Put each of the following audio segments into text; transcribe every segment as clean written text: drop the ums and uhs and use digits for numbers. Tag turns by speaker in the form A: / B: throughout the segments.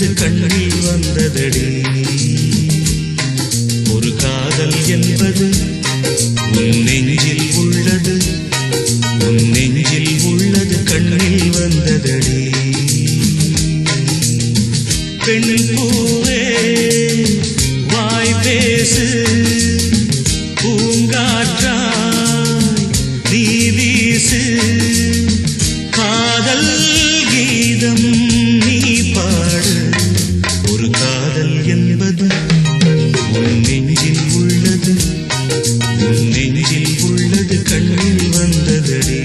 A: உள்ளது கண்ணில் வந்ததடி ஒரு காதல் என்பது உன் நெஞ்சில் உள்ளது உன் நெஞ்சில் உள்ளது கண்ணில் வந்ததடி பெண் பூவே வாய் பேசு பூங்காற்றாய் நீ வீசு காதல் கீதம் நீ பாடு ஒரு காதல் என்பது உன் நெஞ்சில் உள்ளது உன் நெஞ்சில் உள்ளது கண்ணில் வந்ததடி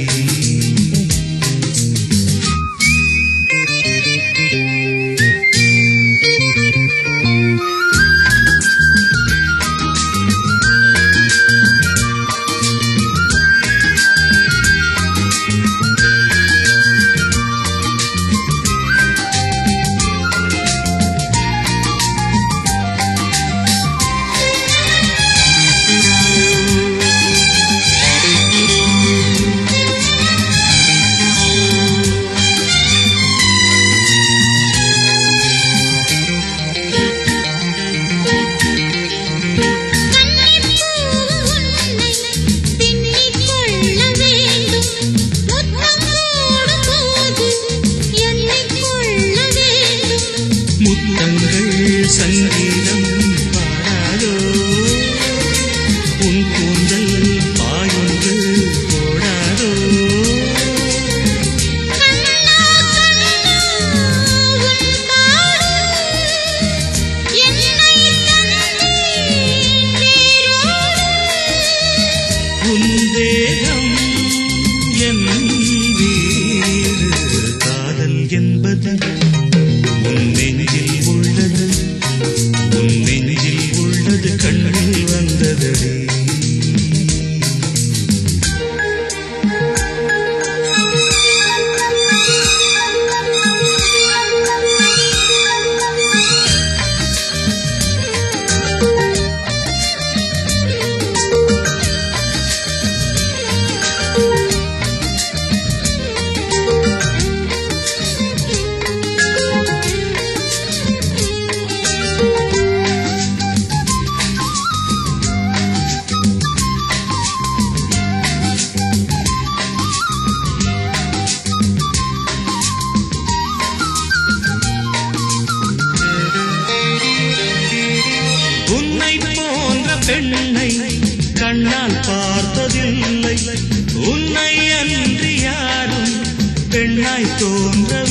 A: சங்கீதம் பாடாதோ உன் கூந்தல் பாயொன்று போடாதோ உன் தேகம் என் வீடு காதல் என்பது உன் நெஞ்சில் உள்ளது உன் நெஞ்சில் உள்ளது கண்ணில் வந்ததடி பெண்ணை கண்ணால் பார்த்ததில்லை உன்னை அன்றி யாரும் பெண்ணாய் தோன்ற